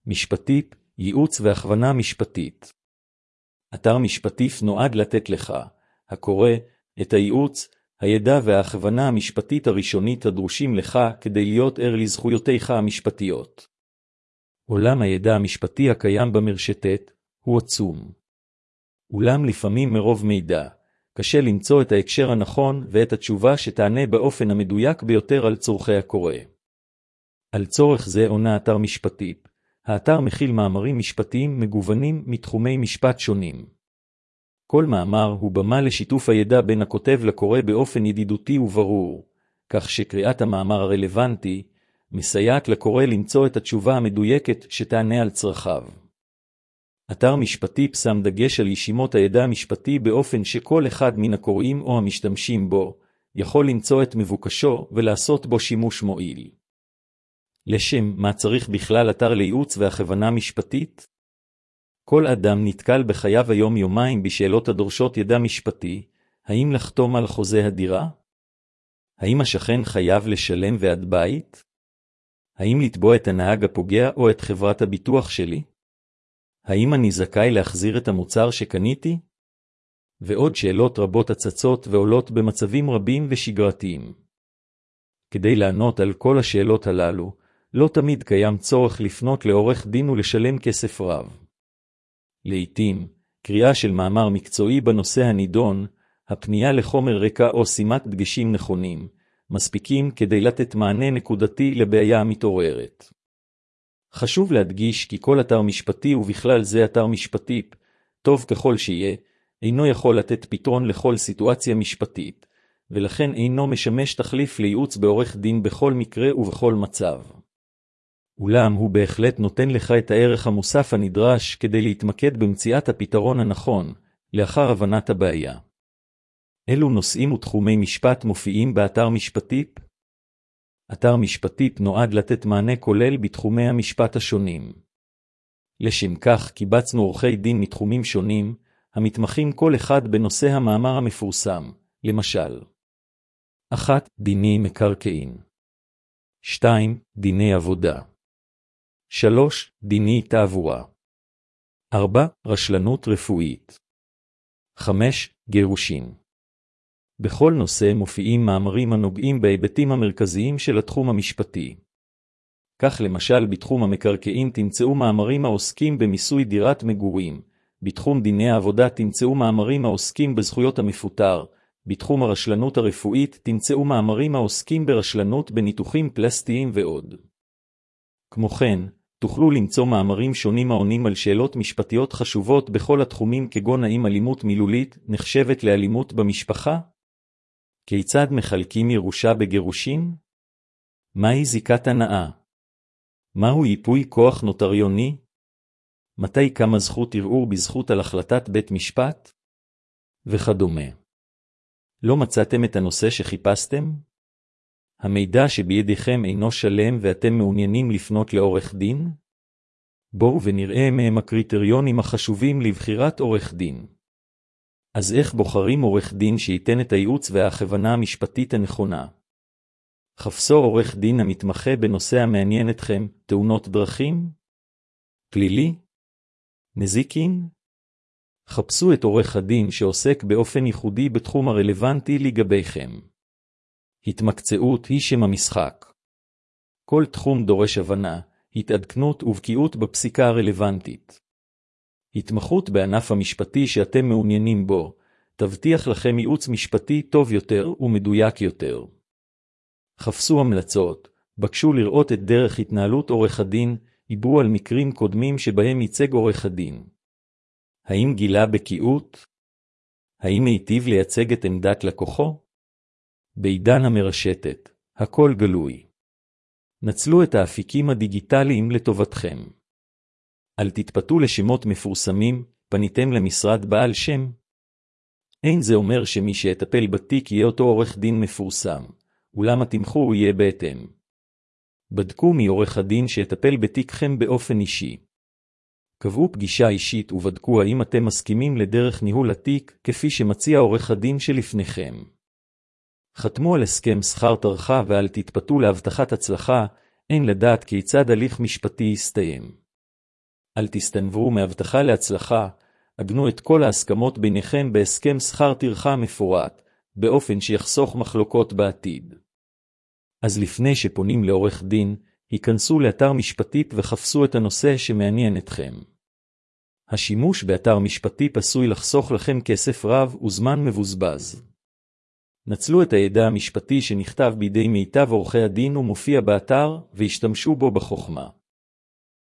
משפטיפ, ייעוץ והכוונה משפטית. אתר משפטיף נועד לתת לך, הקורא, את הייעוץ, הידע וההכוונה המשפטית הראשונית הדרושים לך כדי להיות ער לזכויותיך המשפטיות. עולם הידע המשפטי הקיים במרשתת הוא עצום. אולם לפעמים מרוב מידע, קשה למצוא את ההקשר הנכון ואת התשובה שתענה באופן המדויק ביותר על צורכי הקורא. על צורך זה עונה אתר משפטיפ. האתר מכיל מאמרים משפטיים מגוונים מתחומי משפט שונים. כל מאמר הוא במה לשיתוף הידע בין הכותב לקורא באופן ידידותי וברור, כך שקריאת המאמר הרלוונטי מסייעת לקורא למצוא את התשובה המדויקת שתענה על צרכיו. אתר משפטיפ שם דגש על ישימות הידע המשפטי באופן שכל אחד מן הקוראים או המשתמשים בו יכול למצוא את מבוקשו ולעשות בו שימוש מועיל. לשם מה צריך בכלל אתר לייעוץ והכוונה משפטית? כל אדם נתקל בחייו היום-יומיים בשאלות הדורשות ידע משפטי, האם לחתום על חוזה הדירה? האם השכן חייב לשלם ועד בית? האם לתבוע את הנהג הפוגע או את חברת הביטוח שלי? האם אני זכאי להחזיר את המוצר שקניתי? ועוד שאלות רבות הצצות ועולות במצבים רבים ושגרתיים. כדי לענות על כל השאלות הללו, לא תמיד קיים צורך לפנות לעורך דין ולשלם כסף רב. לעתים, קריאה של מאמר מקצועי בנושא הנידון, הפנייה לחומר רקע או שימת דגשים נכונים, מספיקים כדי לתת מענה נקודתי לבעיה המתעוררת. חשוב להדגיש כי כל אתר משפטי ובכלל זה אתר משפטיפ, טוב ככל שיהיה, אינו יכול לתת פתרון לכל סיטואציה משפטית, ולכן אינו משמש תחליף לייעוץ בעורך דין בכל מקרה ובכל מצב. אולם הוא בהחלט נותן לך את הערך המוסף הנדרש כדי להתמקד במציאת הפתרון הנכון, לאחר הבנת הבעיה. אילו נושאים ותחומי משפט מופיעים באתר משפטיפ? אתר משפטיפ נועד לתת מענה כולל בתחומי המשפט השונים. לשם כך קיבצנו עורכי דין מתחומים שונים, המתמחים כל אחד בנושא המאמר המפורסם, למשל 1. דיני מקרקעין 2. דיני עבודה 3. דיני תעבורה 4. רשלנות רפואית 5. גירושין. בכל נושא מופיעים מאמרים הנוגעים בהיבטים המרכזיים של התחום המשפטי. כך למשל בתחום המקרקעין תמצאו מאמרים העוסקים במיסוי דירת מגורים, בתחום דיני העבודה תמצאו מאמרים העוסקים בזכויות המפוטר, בתחום הרשלנות הרפואית תמצאו מאמרים העוסקים ברשלנות בניתוחים פלסטיים ועוד. כמו כן, תוכלו למצוא מאמרים שונים העונים על שאלות משפטיות חשובות בכל התחומים כגון האם אלימות מילולית נחשבת לאלימות במשפחה? כיצד מחלקים ירושה בגירושין? מהי זיקת הנאה? מהו ייפוי כוח נוטריוני? מתי קמה זכות ערעור בזכות על החלטת בית משפט? וכדומה. לא מצאתם את הנושא שחיפשתם? המידע שבידיכם אינו שלם ואתם מעוניינים לפנות לעורך דין? בואו ונראה מהם הקריטריונים החשובים לבחירת עורך דין. אז איך בוחרים עורך דין שייתן את הייעוץ וההכוונה המשפטית הנכונה? חפשו עורך דין המתמחה בנושא המעניין אתכם, תאונות דרכים? פלילי? נזיקין? חפשו את עורך הדין שעוסק באופן ייחודי בתחום הרלוונטי לגביכם. התמקצעות היא שם המשחק. כל תחום דורש הבנה, התעדכנות ובקיאות בפסיקה הרלוונטית. התמחות בענף המשפטי שאתם מעוניינים בו, תבטיח לכם ייעוץ משפטי טוב יותר ומדויק יותר. חפשו המלצות, בקשו לראות את דרך התנהלות עורך הדין, עברו על מקרים קודמים שבהם ייצג עורך הדין. האם גילה בקיאות? האם היטיב לייצג את עמדת לקוחו? בעידן המרשתת, הכל גלוי. נצלו את האפיקים הדיגיטליים לטובתכם. אל תתפתו לשמות מפורסמים, פניתם למשרד בעל שם. אין זה אומר שמי שיטפל בתיק יהיה אותו עורך דין מפורסם, אולם התמחור יהיה בהתאם. בדקו מי עורך הדין שיטפל בתיקכם באופן אישי. קבעו פגישה אישית ובדקו האם אתם מסכימים לדרך ניהול התיק כפי שמציע עורך הדין שלפניכם. חתמו על הסכם שכר טרחה ואל תתפתו להבטחת הצלחה, אין לדעת כיצד הליך משפטי יסתיים. אל תסתנוו מהבטחה להצלחה, עגנו את כל ההסכמות ביניכם בהסכם שכר טרחה מפורט, באופן שיחסוך מחלוקות בעתיד. אז לפני שפונים לעורך דין, היכנסו לאתר משפטית וחפשו את הנושא שמעניין אתכם. השימוש באתר משפטי עשוי לחסוך לכם כסף רב וזמן מבוזבז. נצלו את הידע המשפטי שנכתב בידי מיטב עורכי הדין ומופיע באתר, והשתמשו בו בחוכמה.